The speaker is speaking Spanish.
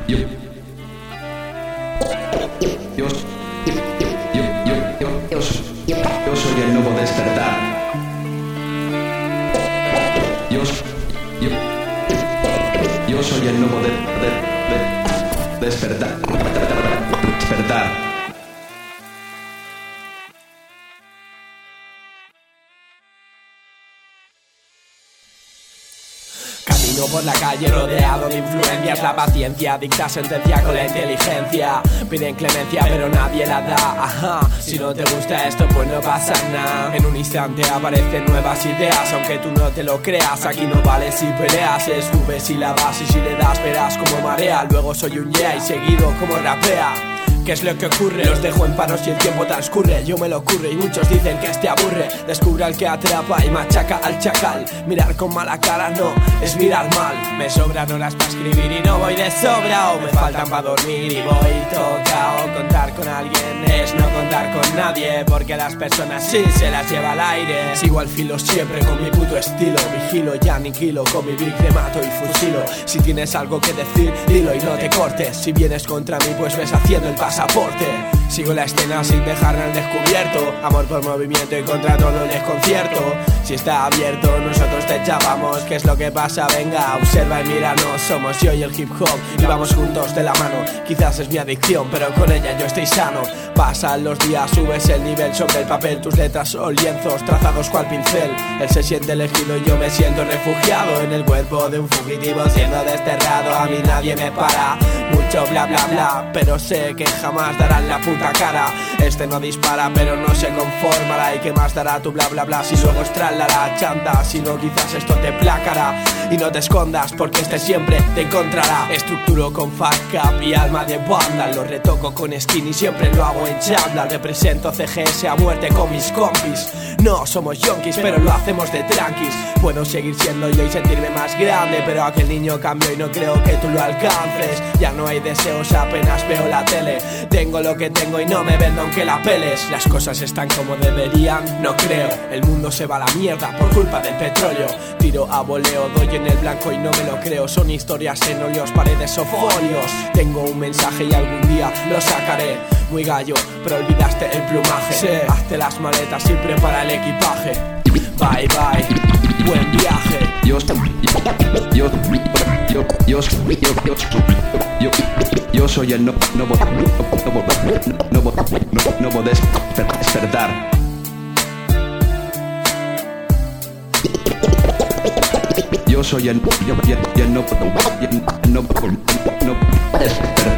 Yo, yo, yo soy el nuevo despertar. Yo soy el nuevo despertar. Despertar. Camino por la calle rodeado de influencias. La paciencia dicta sentencia con la inteligencia. Piden clemencia pero nadie la da. Ajá. Si no te gusta esto pues no pasa nada. En un instante aparecen nuevas ideas. Aunque tú no te lo creas, aquí no vale si peleas. Es sube si la das y si le das verás como marea. Luego soy un yeah y seguido como rapea. ¿Qué es lo que ocurre? Los dejo en paros y el tiempo transcurre. Yo me lo ocurre y muchos dicen que este aburre. Descubre al que atrapa y machaca al chacal. Mirar con mala cara no, es mirar mal. Me sobran horas para escribir y no voy de sobra. O me faltan para dormir y voy tocao. Contar con alguien es no contar con nadie, porque las personas sí se las lleva al aire. Sigo al filo siempre con mi puto estilo. Vigilo y aniquilo, con mi big te mato y fusilo. Si tienes algo que decir, dilo y no te cortes. Si vienes contra mí pues ves haciendo el pasaporte. Sigo la escena sin dejarla al descubierto. Amor por movimiento y contra todo el desconcierto. Si está abierto nosotros te echábamos. ¿Qué es lo que pasa? Venga, observa y míranos. Somos yo y el hip hop y vamos juntos de la mano. Quizás es mi adicción pero con ella yo estoy sano. Pasan los días, subes el nivel sobre el papel. Tus letras son lienzos trazados cual pincel. Él se siente elegido y yo me siento refugiado en el cuerpo de un fugitivo siendo desterrado. A mí nadie me para. Mucho bla bla bla, pero sé que jamás darán la puta cara. Este no dispara pero no se conformará. ¿Y qué más dará tu bla bla bla si luego estralará chanta? Si no quizás esto te placará. Y no te escondas porque este siempre te encontrará. Estructuro con fuck up y alma de banda. Lo retoco con skin y siempre lo hago en chandal. Represento CGS a muerte con mis compis. No somos yonkis pero lo hacemos de tranquis. Puedo seguir siendo yo y sentirme más grande, pero aquel niño cambió y no creo que tú lo alcances. Ya no hay deseos, apenas veo la tele. Tengo lo que tengo y no me vendo aunque la peles. Las cosas están como deberían, no creo. El mundo se va a la mierda por culpa del petróleo. Tiro a voleo, doy en el blanco y no me lo creo. Son historias en óleos, paredes o folios. Tengo un mensaje y algún día lo sacaré. Muy gallo, pero olvidaste el plumaje. Sí. Hazte las maletas y prepara el equipaje. Bye bye, buen viaje. Yo soy el nuevo despertar. Yo soy el nuevo despertar.